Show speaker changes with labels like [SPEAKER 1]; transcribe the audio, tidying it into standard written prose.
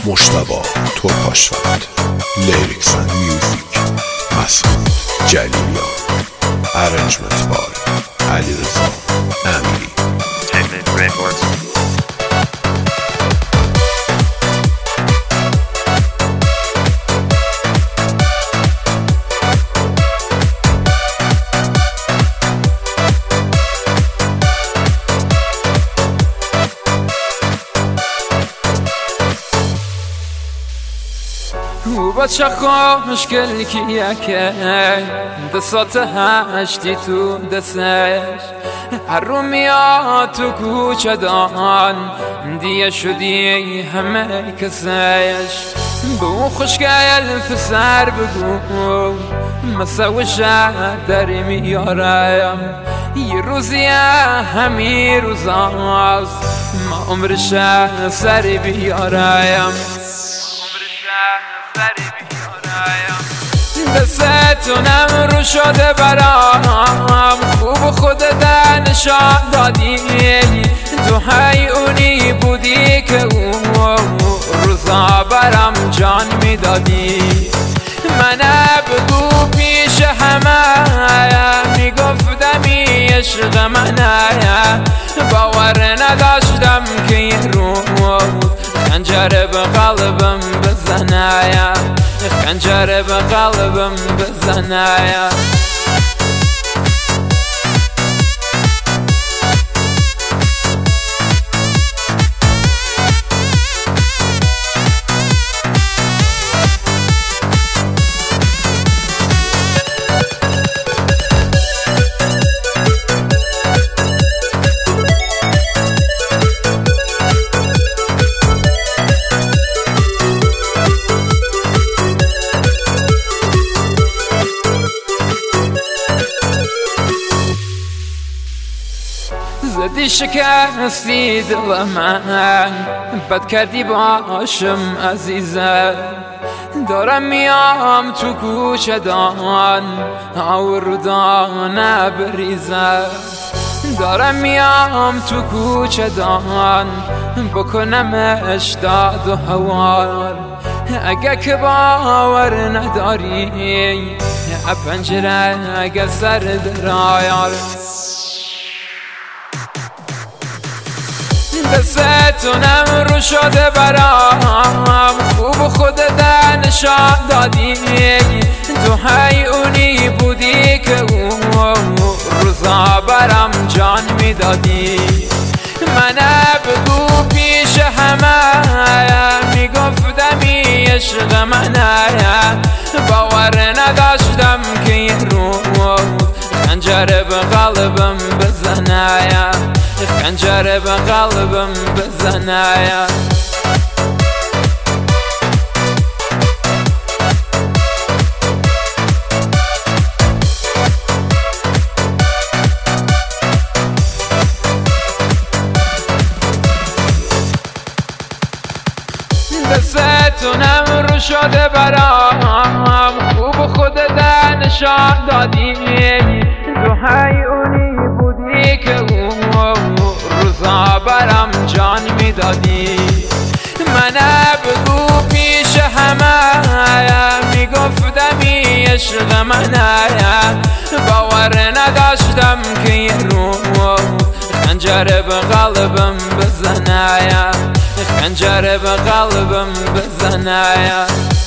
[SPEAKER 1] مجتبی ترکاشفت، لیریکس اند میوزیک مسعود جلیلیان، ارنجمنت بای علیرضا امیری.
[SPEAKER 2] او بچه خوشگل کیه که دستات هشتی تو دستش، هر رو میاد تو کوچه دان دیگه شدی همه کسش. به اون خوشگل پسر بگو مسوشه داری میارم، یه روزی همین روزاست ما عمرش سری بیارم. دستتونم رو شده برام، خوب خودت نشان دادی، تو اونی بودی که اون روزا برام جان میدادی. من بگو پیش همه میگفتمی عشق منه، باور نداشتم که یه روز خنجر به قلبم بزنه، خنجر به قلبم بزنه. زدی شکستی دل من، بد کردی باشم عزیزم، دارم میام تو کوچه دان آوردانه بریزم، دارم میام تو کوچه دان بکنمش داد و هوار. اگه که باور نداری پنجره اگه سر درایار، دستتونم رو شده برام، خوب خودت نشان دادی، تو اونی بودی که اون روزا برام جان میدادی. من بگو پیش همه میگفتمی عشق منه، باور نداشتم که یه روز خنجر به قلبم بزنه، خنجر به قلبم بزنه. دستتونم رو شده برام، خوب خودت نشان دادی، تو اونی بودی که اون روزا برام جان میدادی. من بگو پیش همه میگفتمی عشق منه، باور نداشتم که یه روز خنجر به قلبم بزنه، خنجر به قلبم بزنه.